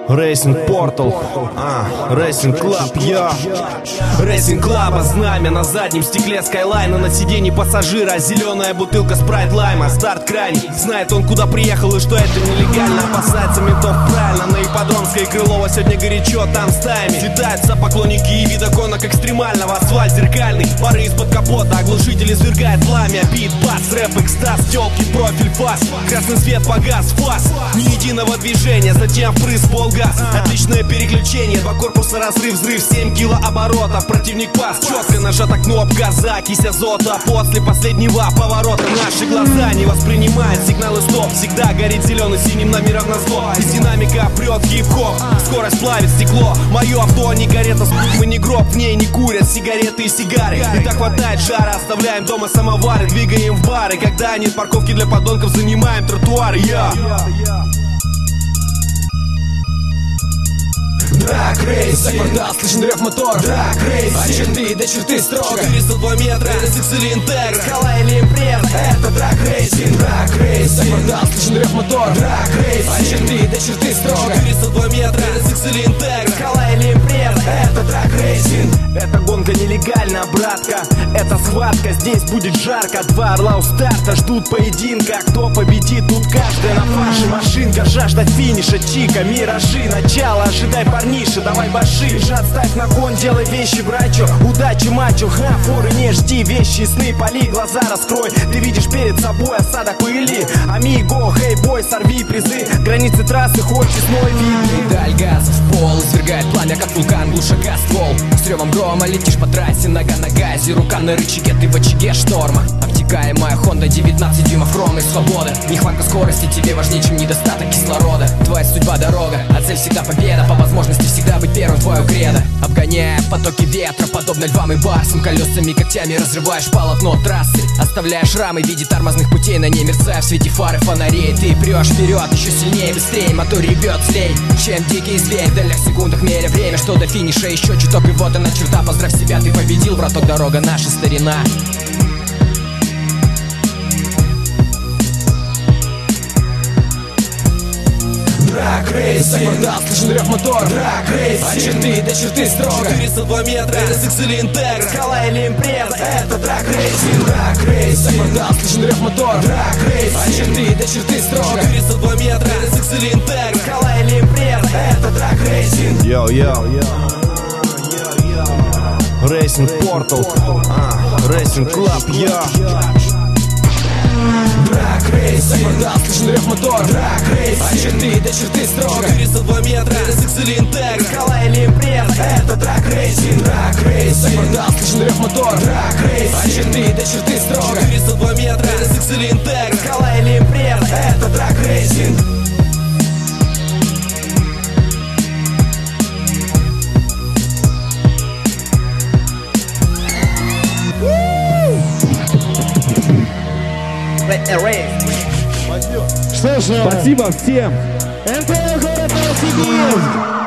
Racing Portal, Racing Club, я Racing Club, знамя на заднем стекле Скайлайна, на сиденье пассажира зеленая бутылка спрайт лайма. Старт крайний, знает он, куда приехал и что это нелегально. Опасается ментов правильно, на ипподромской Крылова сегодня горячо, там стаями слетаются поклонники и видоконок экстремального. Асфальт зеркальный, пары из-под капота, оглушитель извергает пламя. Бит, бас, рэп, экстаз, тёлки, профиль, фас. Красный свет погас, фас, ни единого движения, затем впрыск, полгаз. Отличное переключение, два корпуса, разрыв, взрыв, 7 килооборотов. Противник пас, четко нажата кнопка, закись азота. После последнего поворота наши глаза не воспринимают сигналы стоп. Всегда горит зеленый синим номером на зло. Из динамика прет хип-хоп, скорость плавит стекло. Мое авто не карета, мы не гроб, в ней не курят сигареты и сигары. И так хватает жара, оставляем дома самовары, двигаем в бары. Когда нет парковки для подонков, занимаем тротуары. Драг рейс, за квартал слышен рев мотор. Драг рейс, от черты до черты строго. 402 метра, RSX или Интегра, Скала или импреза, это драг рейсинг. Драг рейс, за квартал слышен рев мотор. Драг рейс, от черты до черты строго. 402 метра, RSX или Интегра, Скала или импреза, это драг рейсинг. эта гонка нелегальна, братка, это схватка, здесь будет жарко. Два орла у старта ждут поединка. Кто победит, тут каждая на фаше машинка. Жажда финиша, чика, миражи, начало, ожидай парниша, давай баши. Лежат, ставь на кон, делай вещи, брачо. Удачи, мачо, форы не жди. Вещи, сны, поли, глаза раскрой. Ты видишь перед собой осадок пыли. Амиго, хей, бой, сорви призы. Границы трассы хоть весной видны. Даль газа в пол, извергает пламя, как вулкан, глуша газ ствол. С ревом грома летишь по трассе, нога на газе, рука на рычаге, ты в очаге шторма. Обтекаемая Honda, 19 дюймов ровной свободы. Нехватка скорости тебе важнее, чем недостаток кислорода. Твоя судьба дорога, а цель всегда победа. По возможности всегда быть первым, твое кредо. Обгоняя потоки ветра, подобно львам и барсам. Колесами, когтями разрываешь полотно трассы. Оставляя шрамы в виде тормозных путей, на ней мерцая в свете фары фонарей. Ты прешь вперед, еще сильнее, быстрее, мотор ревет злей, чем дикий зверь. В долях секундах меря время, что до финиша еще чуток. И вот она черта, поздравь себя, ты победил, браток, дорога наша старина. Драг рейс, за квартал слышен рев мотор. Драг рейс, от черты до черты строго. 402 метра, RSX или Интегра, Скала или импреза, это драг рейсинг. Драг рейс, за квартал слышен рев мотор. Драг рейс, от черты до черты строго. 402 метра, RSX или Интегра, Скала или импреза, это драг рейсинг. Racing Portal, Racing Club, Драг рейс, за квартал слышен рев мотор. Драг рейс, от черты до черты строго. 402 метра, RSX или Интегра, Скала или импреза, это драг рейсинг. Драг рейс, за квартал слышен рев мотор. Драг рейс, от черты до черты строго. 402 метра, RSX или Интегра, Скала или импреза, это драг рейсинг. Что ж, спасибо всем. МТЛ город Новосибирск.